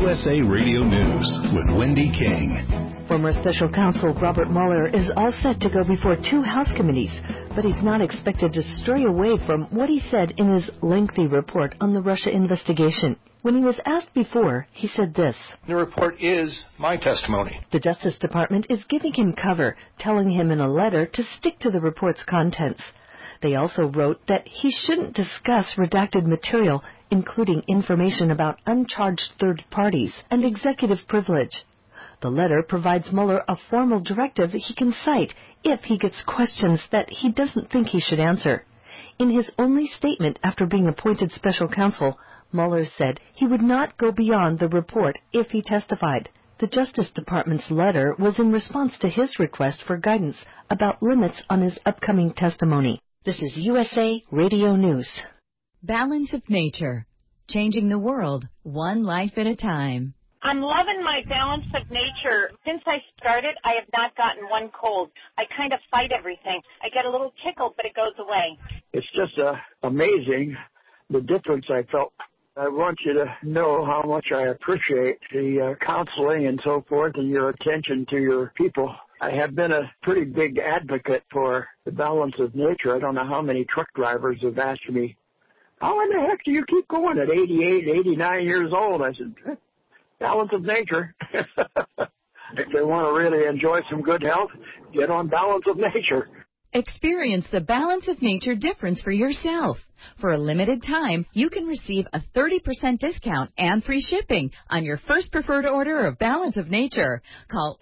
USA Radio News with Wendy King. Former special counsel Robert Mueller is all set to go before two House committees, but he's not expected to stray away from what he said in his lengthy report on the Russia investigation. When he was asked before, he said this: "The report is my testimony." The Justice Department is giving him cover, telling him in a letter to stick to the report's contents. They also wrote that he shouldn't discuss redacted material, including information about uncharged third parties and executive privilege. The letter provides Mueller a formal directive he can cite if he gets questions that he doesn't think he should answer. In his only statement after being appointed special counsel, Mueller said he would not go beyond the report if he testified. The Justice Department's letter was in response to his request for guidance about limits on his upcoming testimony. This is USA Radio News. Balance of Nature, changing the world one life at a time. I'm loving my Balance of Nature. Since I started, I have not gotten one cold. I kind of fight everything. I get a little tickle, but it goes away. It's just amazing the difference I felt. I want you to know how much I appreciate the counseling and so forth and your attention to your people. I have been a pretty big advocate for the Balance of Nature. I don't know how many truck drivers have asked me, how in the heck do you keep going at 88, 89 years old? I said, Balance of Nature. If they want to really enjoy some good health, get on Balance of Nature. Experience the Balance of Nature difference for yourself. For a limited time, you can receive a 30% discount and free shipping on your first preferred order of Balance of Nature. Call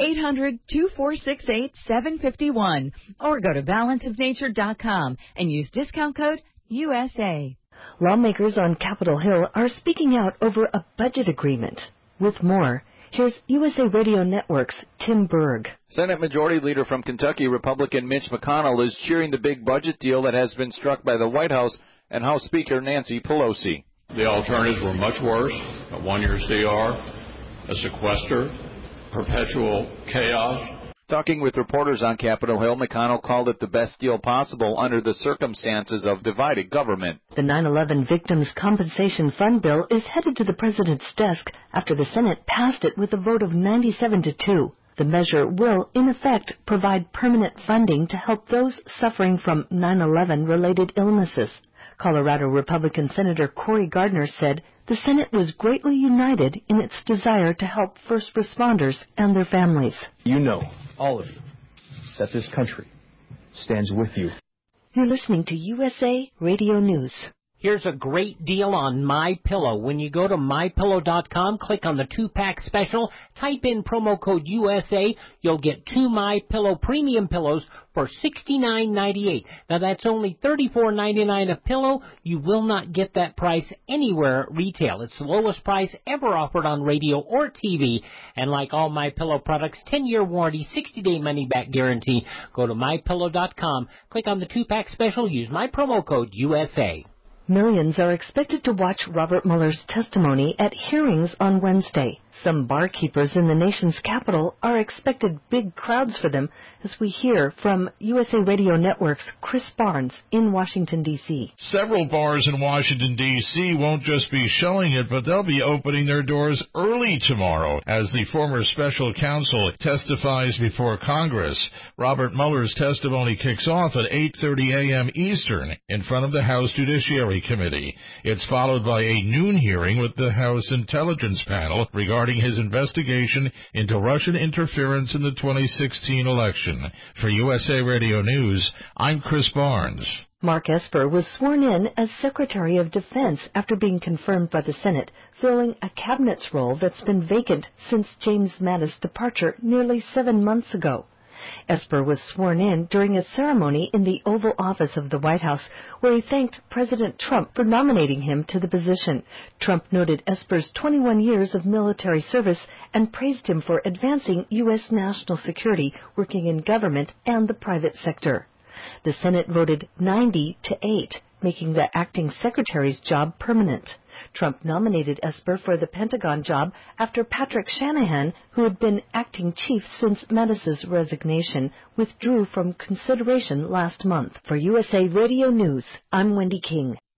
800-2468-751 or go to balanceofnature.com and use discount code USA. Lawmakers on Capitol Hill are speaking out over a budget agreement. With more, here's USA Radio Network's Tim Berg. Senate Majority Leader from Kentucky, Republican Mitch McConnell, is cheering the big budget deal that has been struck by the White House and House Speaker Nancy Pelosi. The alternatives were much worse: a one-year CR, a sequester, perpetual chaos. Talking with reporters on Capitol Hill, McConnell called it the best deal possible under the circumstances of divided government. The 9/11 Victims Compensation Fund bill is headed to the president's desk after the Senate passed it with a vote of 97-2. The measure will, in effect, provide permanent funding to help those suffering from 9/11-related illnesses. Colorado Republican Senator Cory Gardner said the Senate was greatly united in its desire to help first responders and their families. You know, all of you, that this country stands with you. You're listening to USA Radio News. Here's a great deal on MyPillow. When you go to MyPillow.com, click on the 2-pack special, type in promo code USA, you'll get 2 MyPillow premium pillows for $69.98. Now that's only $34.99 a pillow. You will not get that price anywhere at retail. It's the lowest price ever offered on radio or TV. And like all MyPillow products, 10-year warranty, 60-day money-back guarantee. Go to MyPillow.com, click on the 2-pack special, use my promo code USA. Millions are expected to watch Robert Mueller's testimony at hearings on Wednesday. Some barkeepers in the nation's capital are expected big crowds for them, as we hear from USA Radio Network's Chris Barnes in Washington, D.C. Several bars in Washington, D.C. won't just be showing it, but they'll be opening their doors early tomorrow as the former special counsel testifies before Congress. Robert Mueller's testimony kicks off at 8:30 a.m. Eastern in front of the House Judiciary Committee. It's followed by a noon hearing with the House Intelligence Panel regarding his investigation into Russian interference in the 2016 election. For USA Radio News, I'm Chris Barnes. Mark Esper was sworn in as Secretary of Defense after being confirmed by the Senate, filling a cabinet's role that's been vacant since James Mattis' departure nearly 7 months ago. Esper was sworn in during a ceremony in the Oval Office of the White House, where he thanked President Trump for nominating him to the position. Trump noted Esper's 21 years of military service and praised him for advancing U.S. national security, working in government and the private sector. The Senate voted 90-8, making the acting secretary's job permanent. Trump nominated Esper for the Pentagon job after Patrick Shanahan, who had been acting chief since Mattis's resignation, withdrew from consideration last month. For USA Radio News, I'm Wendy King.